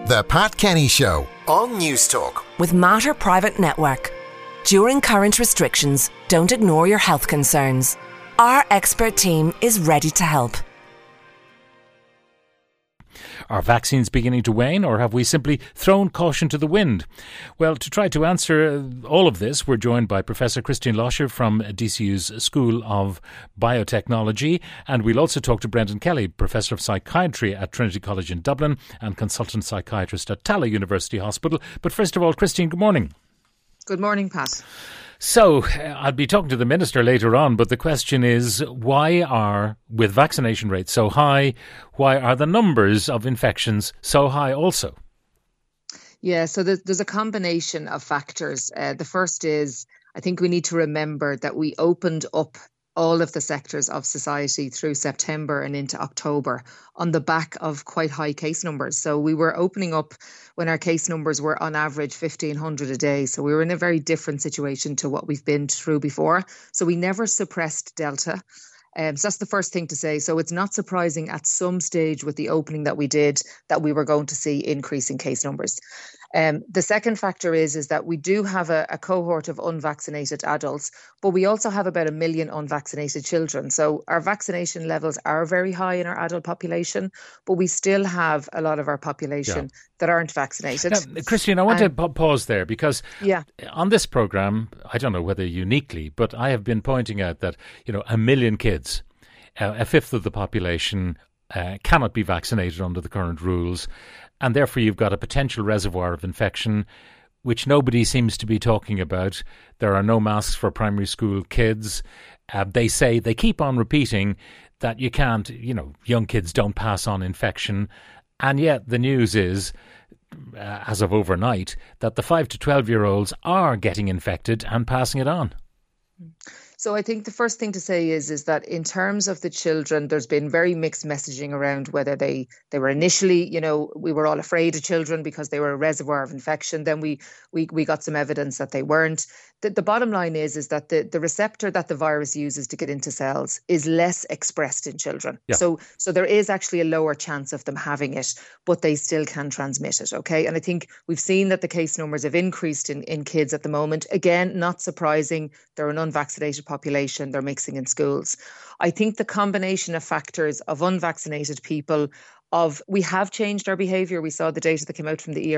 The Pat Kenny Show on News Talk. With Mater Private Network. During current restrictions, don't ignore your health concerns. Our expert team is ready to help. Are vaccines beginning to wane, or have we simply thrown caution to the wind? Well, to try to answer all of this, we're joined by Professor Christine Loscher from DCU's School of Biotechnology, and we'll also talk to Brendan Kelly, Professor of Psychiatry at Trinity College in Dublin and Consultant Psychiatrist at Tallaght University Hospital. But first of all, Christine, good morning. Good morning, Pat. So, I'll be talking to the Minister later on, but the question is, why are, with vaccination rates so high, why are the numbers of infections so high also? Yeah, so there's a combination of factors. The first is, I think we need to remember that we opened up all of the sectors of society through September and into October on the back of quite high case numbers. So we were opening up when our case numbers were on average 1,500 a day. So we were in a very different situation to what we've been through before. So we never suppressed Delta. So that's the first thing to say. So it's not surprising at some stage with the opening that we did that we were going to see increasing case numbers. The second factor is that we do have a cohort of unvaccinated adults, but we also have about 1 million unvaccinated children. So our vaccination levels are very high in our adult population, but we still have a lot of our population that aren't vaccinated. Now, Christine, I want to pause there because on this programme, I don't know whether uniquely, but I have been pointing out that, 1 million kids, a fifth of the population, cannot be vaccinated under the current rules. And therefore, you've got a potential reservoir of infection, which nobody seems to be talking about. There are no masks for primary school kids. They keep on repeating that you can't, young kids don't pass on infection. And yet the news is, as of overnight, that the 5 to 12-year-olds are getting infected and passing it on. So I think the first thing to say is that in terms of the children, there's been very mixed messaging around whether they were initially, we were all afraid of children because they were a reservoir of infection. Then we got some evidence that they weren't. The bottom line is that the receptor that the virus uses to get into cells is less expressed in children. Yeah. So there is actually a lower chance of them having it, but they still can transmit it. Okay. And I think we've seen that the case numbers have increased in kids at the moment. Again, not surprising. They're an unvaccinated population. They're mixing in schools. I think the combination of factors of unvaccinated people, we have changed our behaviour. We saw the data that came out from the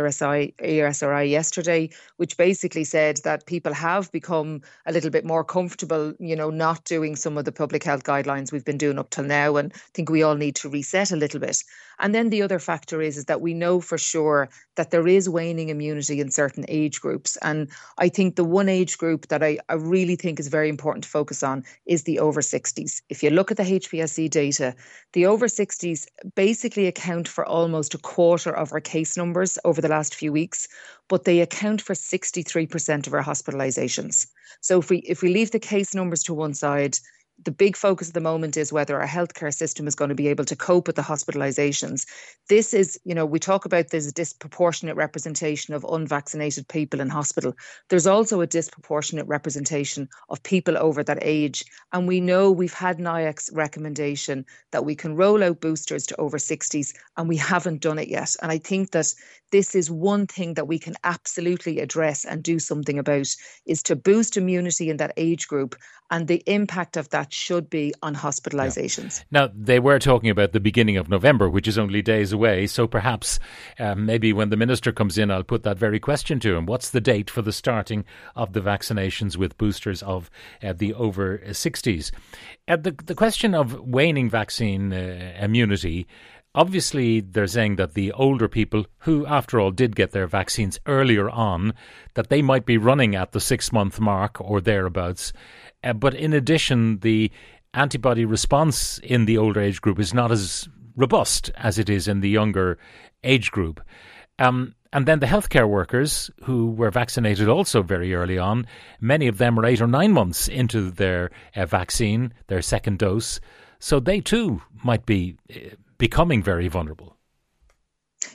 ERSRI yesterday, which basically said that people have become a little bit more comfortable, not doing some of the public health guidelines we've been doing up till now. And I think we all need to reset a little bit. And then the other factor is that we know for sure that there is waning immunity in certain age groups. And I think the one age group that I really think is very important to focus on is the over 60s. If you look at the HPSC data, the over 60s basically account for almost a quarter of our case numbers over the last few weeks, but they account for 63% of our hospitalizations. So if we leave the case numbers to one side, the big focus at the moment is whether our healthcare system is going to be able to cope with the hospitalizations. This is, we talk about this disproportionate representation of unvaccinated people in hospital. There's also a disproportionate representation of people over that age. And we know we've had NIAC's recommendation that we can roll out boosters to over 60s, and we haven't done it yet. And I think that this is one thing that we can absolutely address and do something about, is to boost immunity in that age group. And the impact of that should be on hospitalizations. Yeah. Now, they were talking about the beginning of November, which is only days away. So perhaps maybe when the Minister comes in, I'll put that very question to him. What's the date for the starting of the vaccinations with boosters of the over 60s? The question of waning vaccine immunity, obviously, they're saying that the older people who, after all, did get their vaccines earlier on, that they might be running at the 6-month mark or thereabouts. But in addition, the antibody response in the older age group is not as robust as it is in the younger age group. And then the healthcare workers who were vaccinated also very early on, many of them are 8 or 9 months into their vaccine, their second dose. So they too might be becoming very vulnerable.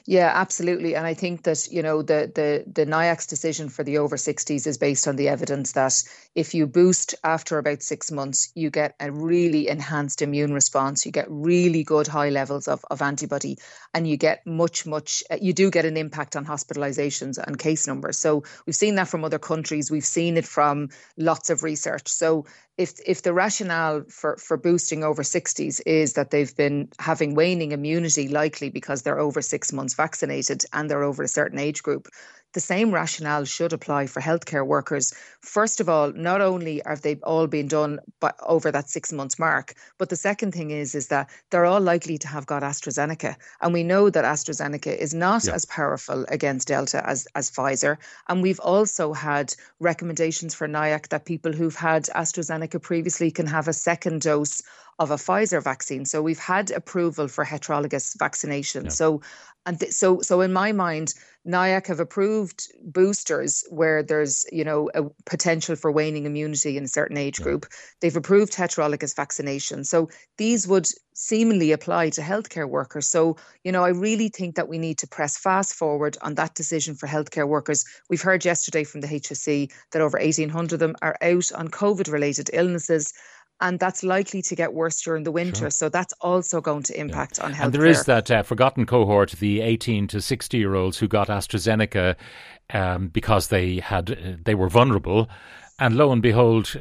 Yeah, absolutely. And I think that, the NIAC's decision for the over 60s is based on the evidence that if you boost after about 6 months, you get a really enhanced immune response. You get really good high levels of antibody, and you get you do get an impact on hospitalizations and case numbers. So we've seen that from other countries. We've seen it from lots of research. So if the rationale for boosting over 60s is that they've been having waning immunity, likely because they're over 6 months vaccinated and they're over a certain age group, the same rationale should apply for healthcare workers. First of all, not only have they all been done over that 6 months mark, but the second thing is that they're all likely to have got AstraZeneca. And we know that AstraZeneca is not as powerful against Delta as Pfizer. And we've also had recommendations for NIAC that people who've had AstraZeneca previously can have a second dose of a Pfizer vaccine. So we've had approval for heterologous vaccination. Yeah. So in my mind, NIAC have approved boosters where there's, a potential for waning immunity in a certain age group. They've approved heterologous vaccination. So these would seemingly apply to healthcare workers. So, I really think that we need to press fast forward on that decision for healthcare workers. We've heard yesterday from the HSE that over 1,800 of them are out on COVID-related illnesses. And that's likely to get worse during the winter. Sure. So that's also going to impact on healthcare. And there is that forgotten cohort, the 18 to 60-year-olds who got AstraZeneca because they were vulnerable. And lo and behold,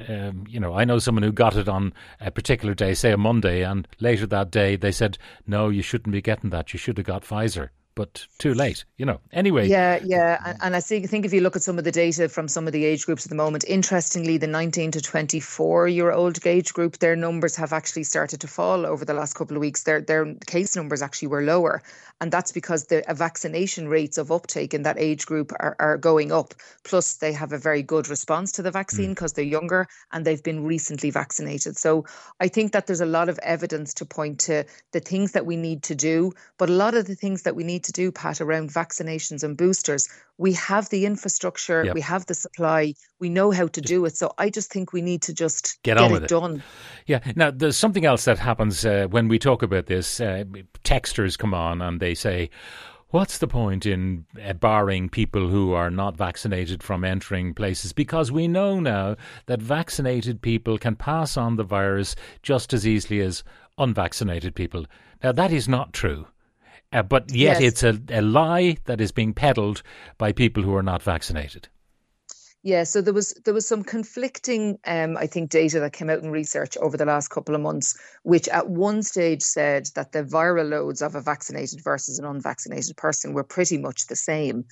I know someone who got it on a particular day, say a Monday, and later that day they said, no, you shouldn't be getting that. You should have got Pfizer. But too late, Anyway. Yeah. And I think if you look at some of the data from some of the age groups at the moment, interestingly, the 19 to 24-year-old age group, their numbers have actually started to fall over the last couple of weeks. Their case numbers actually were lower. And that's because the vaccination rates of uptake in that age group are going up. Plus, they have a very good response to the vaccine because they're younger and they've been recently vaccinated. So I think that there's a lot of evidence to point to the things that we need to do. But a lot of the things that we need to do, Pat, around vaccinations and boosters, we have the infrastructure, we have the supply, we know how to do it. So I just think we need to just get on with it done. Yeah. Now, there's something else that happens when we talk about this. Texters come on and they say, what's the point in barring people who are not vaccinated from entering places? Because we know now that vaccinated people can pass on the virus just as easily as unvaccinated people. Now, that is not true. But yet it's a lie that is being peddled by people who are not vaccinated. Yeah, so there was some conflicting, I think, data that came out in research over the last couple of months, which at one stage said that the viral loads of a vaccinated versus an unvaccinated person were pretty much the same.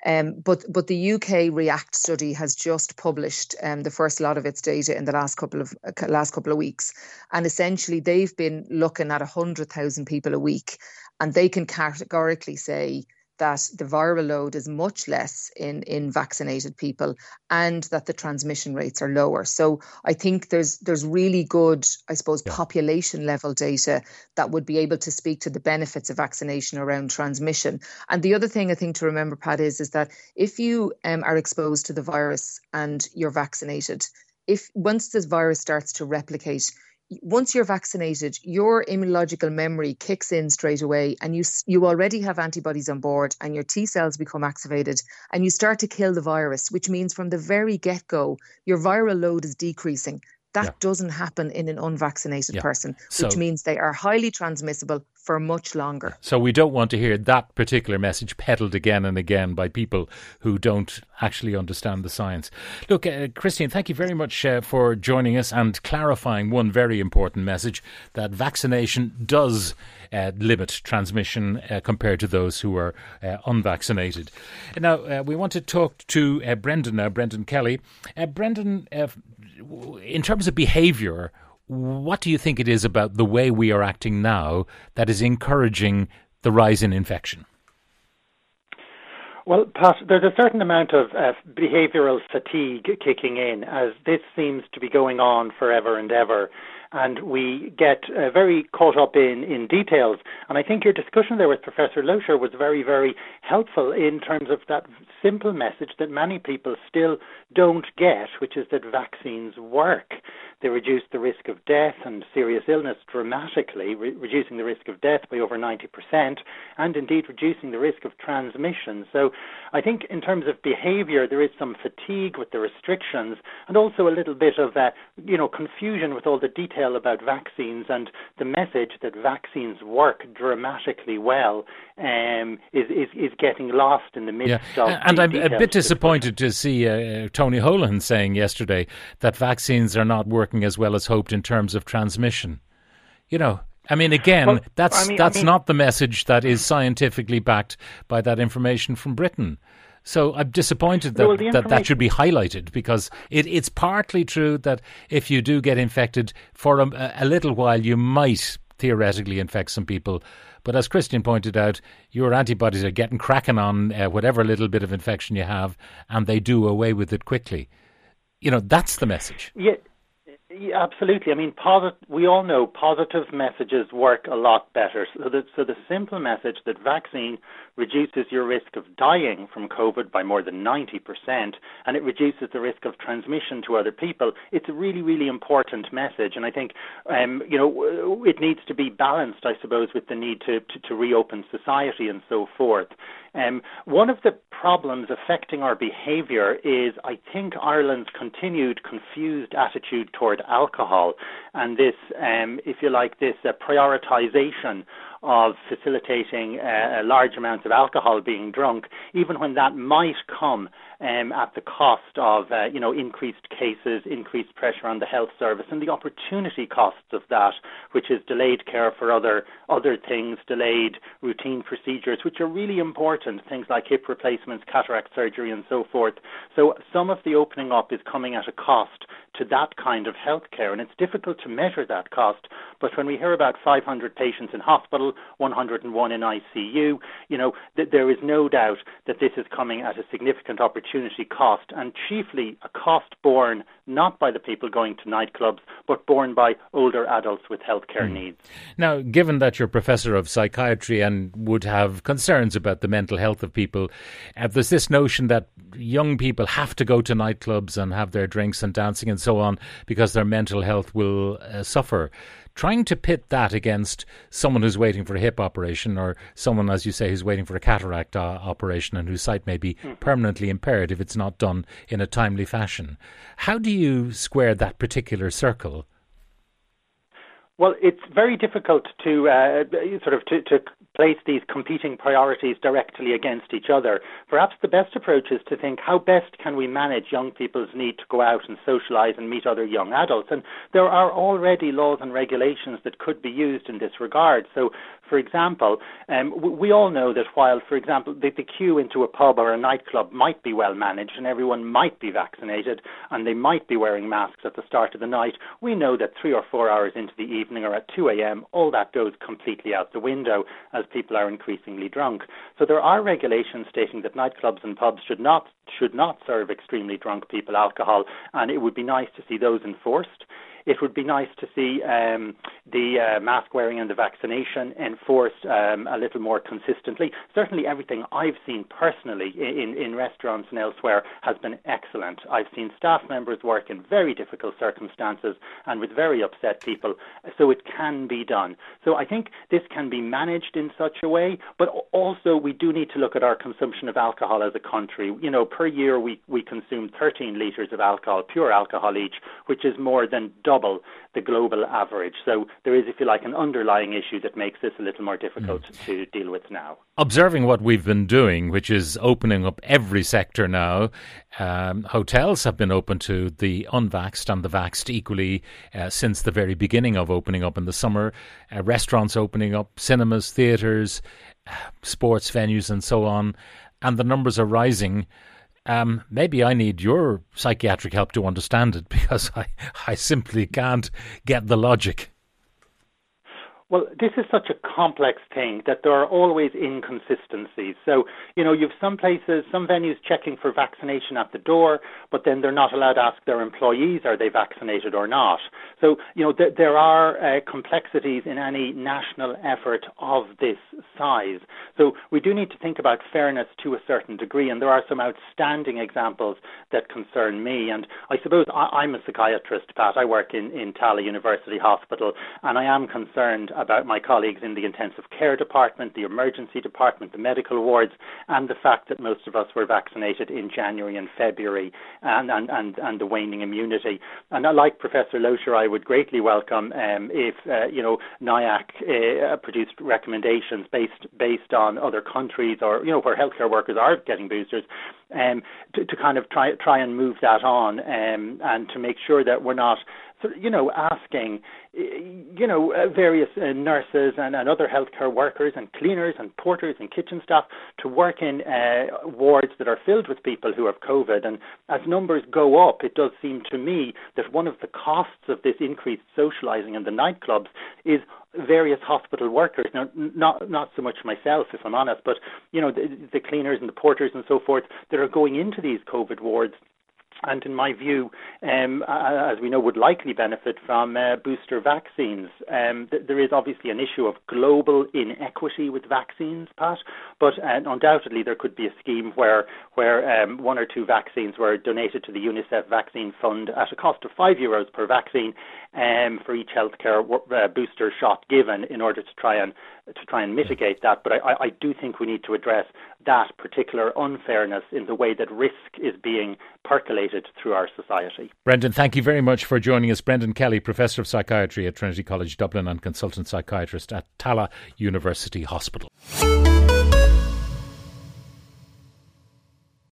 But the UK REACT study has just published the first lot of its data in the last couple of weeks, and essentially they've been looking at 100,000 people a week, and they can categorically say that the viral load is much less in vaccinated people and that the transmission rates are lower. So I think there's really good, I suppose, population level data that would be able to speak to the benefits of vaccination around transmission. And the other thing I think to remember, Pat, is that if you are exposed to the virus and you're vaccinated, once this virus starts to replicate, once you're vaccinated, your immunological memory kicks in straight away and you already have antibodies on board and your T cells become activated and you start to kill the virus, which means from the very get-go, your viral load is decreasing. That doesn't happen in an unvaccinated person, which means they are highly transmissible for much longer. So we don't want to hear that particular message peddled again and again by people who don't actually understand the science. Look, Christine, thank you very much for joining us and clarifying one very important message, that vaccination does limit transmission compared to those who are unvaccinated. Now, we want to talk to Brendan now, Brendan Kelly. Brendan, in terms of behaviour, what do you think it is about the way we are acting now that is encouraging the rise in infection? Well, Pat, there's a certain amount of behavioural fatigue kicking in as this seems to be going on forever and ever. And we get very caught up in details. And I think your discussion there with Professor Loescher was very, very helpful in terms of that simple message that many people still don't get, which is that vaccines work. They reduce the risk of death and serious illness dramatically, reducing the risk of death by over 90%, and indeed reducing the risk of transmission. So I think in terms of behaviour, there is some fatigue with the restrictions, and also a little bit of confusion with all the detail about vaccines, and the message that vaccines work dramatically well is getting lost in the midst of. And I'm a bit disappointed to see Tony Holohan saying yesterday that vaccines are not working as well as hoped in terms of transmission. That's not the message that is scientifically backed by that information from Britain. So I'm disappointed that should be highlighted, because it's partly true that if you do get infected for a little while, you might theoretically infect some people. But as Christian pointed out, your antibodies are getting cracking on whatever little bit of infection you have, and they do away with it quickly. That's the message. Yeah, absolutely. I mean, we all know positive messages work a lot better. So the simple message that vaccine reduces your risk of dying from COVID by more than 90%, and it reduces the risk of transmission to other people, it's a really, really important message. And I think, it needs to be balanced, I suppose, with the need to reopen society and so forth. One of the problems affecting our behaviour is, I think, Ireland's continued confused attitude toward alcohol, and this, this prioritisation of facilitating large amounts of alcohol being drunk, even when that might come at the cost of increased cases, increased pressure on the health service, and the opportunity costs of that, which is delayed care for other things, delayed routine procedures, which are really important, things like hip replacements, cataract surgery, and so forth. So some of the opening up is coming at a cost to that kind of healthcare, and it's difficult to measure that cost. But when we hear about 500 patients in hospital, 101 in ICU, there is no doubt that this is coming at a significant opportunity cost, and chiefly a cost borne not by the people going to nightclubs, but borne by older adults with healthcare needs. Now, given that you're professor of psychiatry and would have concerns about the mental health of people, there's this notion that young people have to go to nightclubs and have their drinks and dancing and so on because their mental health will suffer. Trying to pit that against someone who's waiting for a hip operation, or someone, as you say, who's waiting for a cataract operation and whose sight may be permanently impaired if it's not done in a timely fashion. How do you square that particular circle? Well, it's very difficult to to place these competing priorities directly against each other. Perhaps the best approach is to think, how best can we manage young people's need to go out and socialise and meet other young adults? And there are already laws and regulations that could be used in this regard. So, for example, we all know that while, for example, the queue into a pub or a nightclub might be well managed and everyone might be vaccinated and they might be wearing masks at the start of the night, we know that 3 or 4 hours into the evening or at 2 a.m, all that goes completely out the window as people are increasingly drunk. So there are regulations stating that nightclubs and pubs should not serve extremely drunk people alcohol, and it would be nice to see those enforced. It would be nice to see the mask wearing and the vaccination enforced a little more consistently. Certainly everything I've seen personally in restaurants and elsewhere has been excellent. I've seen staff members work in very difficult circumstances and with very upset people, so it can be done. So I think this can be managed in such a way, but also we do need to look at our consumption of alcohol as a country. Per year we consume 13 litres of alcohol, pure alcohol each, which is more than double the global average. So there is, if you like, an underlying issue that makes this a little more difficult to deal with now. Observing what we've been doing, which is opening up every sector now, hotels have been open to the unvaxxed and the vaxxed equally since the very beginning of opening up in the summer, restaurants opening up, cinemas, theatres, sports venues and so on, and the numbers are rising. Maybe I need your psychiatric help to understand it, because I simply can't get the logic. Well, this is such a complex thing that there are always inconsistencies. So, you've some places, some venues checking for vaccination at the door, but then they're not allowed to ask their employees, are they vaccinated or not? So, there are complexities in any national effort of this size. So we do need to think about fairness to a certain degree, and there are some outstanding examples that concern me. And I suppose I'm a psychiatrist, Pat. I work in Tallaght University Hospital, and I am concerned about my colleagues in the intensive care department, the emergency department, the medical wards, and the fact that most of us were vaccinated in January and February, and the waning immunity. And like Professor Loescher, I would greatly welcome if NIAC produced recommendations based on other countries or where healthcare workers are getting boosters, to kind of try and move that on, and to make sure that we're not asking various nurses and other healthcare workers and cleaners and porters and kitchen staff to work in wards that are filled with people who have COVID. And as numbers go up, it does seem to me that one of the costs of this increased socialising in the nightclubs is various hospital workers. Now, not so much myself, if I'm honest, but the cleaners and the porters and so forth that are going into these COVID wards, and in my view, as we know, would likely benefit from booster vaccines. There is obviously an issue of global inequity with vaccines, Pat, but undoubtedly there could be a scheme where one or two vaccines were donated to the UNICEF Vaccine Fund at a cost of €5 per vaccine for each healthcare booster shot given, in order to try and mitigate that. But I do think we need to address that particular unfairness in the way that risk is being percolated through our society. Brendan, thank you very much for joining us. Brendan Kelly, Professor of Psychiatry at Trinity College Dublin and Consultant Psychiatrist at Tallaght University Hospital.